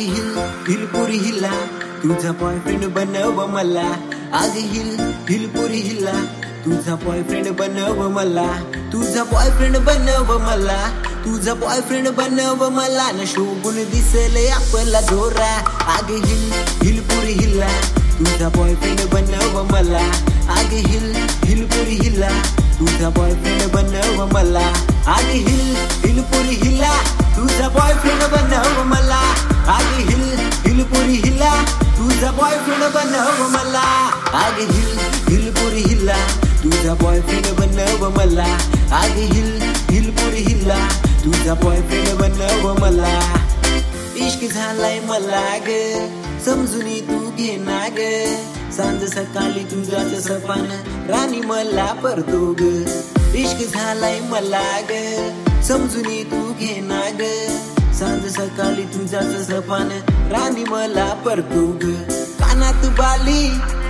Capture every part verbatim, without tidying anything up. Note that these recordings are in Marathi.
हिल हिल पुरी हिला तुझा बॉयफ्रेंड बनव मला. आग हिल हिल पुरी हिला तुझा बॉयफ्रेंड बनव मला. तुझा बॉयफ्रेंड बनव मला. तुझा बॉयफ्रेंड बनव मला. न शोभून दिसले आपला जोरा. आग हिल हिल पुरी हिला तुझा बॉयफ्रेंड बनव मला. आग हिल हिल पुरी हिला तुझा बॉयफ्रेंड बनव मला. आग हिल हिल पुरी हिला तुझा बॉयफ्रेंड बनव मला. आग हिल हिल पुरी हिला तुझा बॉयफ्रेंड बनव मला. आग हिल हिल पुरी हिला तुझा बॉयफ्रेंड बनव मला. आग हिल हिल पुरी हिला तुझा बॉयफ्रेंड बनव मला. इश्क झालाय मला ग समजून तू घे ना ग. सांज सकाळी तुझाच सपान राणी मला परतो ग. इश्क झालाय मला ग समजून तू घे ना ग. सांज सकाळी तुझाच सपान राणी मला परतो ग. कानात बाली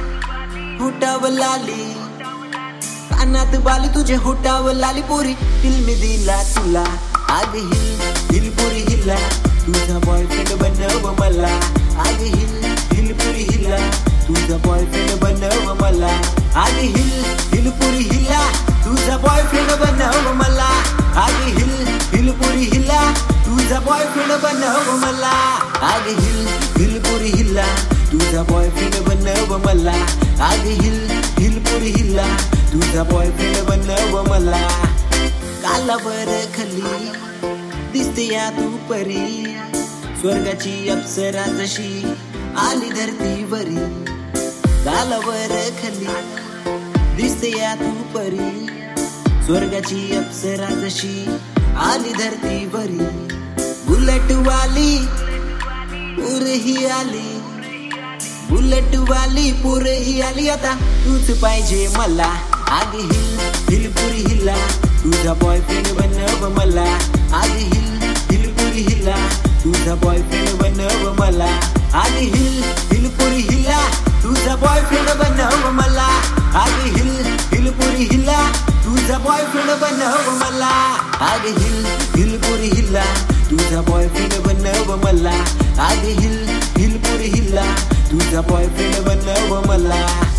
होटाव लाली. कानात बाली तुझे होटाव लाली पोरी दिल में दिला तुला. आग हिल हिल पुरी हिला तुझा बॉयफ्रेंड बनव मला. आग हिल हिल पुरी हिला तुझा बॉयफ्रेंड बनव मला. आग हिल हिल पुरी हिला तुझा बॉयफ्रेंड बनव मला. आग हिल हिल पुरी हिला तुझा बॉयफ्रेंड बनव मला. आग हिल हिल पुरी हिला तुझा बॉयफ्रेंड बनव मला. आग हिल हिल पुरी हिला तुझा बॉयफ्रेंड बनव मला. कालावर खली दिसते या तू परी. स्वर्गाची अप्सरा जशी आली धरतीवरी. कालावर खली दिसते या तू परी. स्वर्गाची अप्सरा जशी आली धरतीवरी. बुलेट वाली पुरही आली. बुलेट वाली पुरही आली आता तूच पाहिजे मला. आग हिल हिल पुरी हिला तुझा बॉयफ्रेंड बनव मला. आग हिल हिल पुरी हिला तुझा बॉयफ्रेंड बनव मला. आग हिल हिल पुरी हिला तुझा बॉयफ्रेंड बनव मला. आग हिल हिल पुरी हिला तुझा बॉयफ्रेंड बनव मला. आग हिल हिल पुरी हिला तुझा बॉयफ्रेंड बनव मला. आग हिल हिल पुरी हिला तुझा बॉयफ्रेंड बनव मला.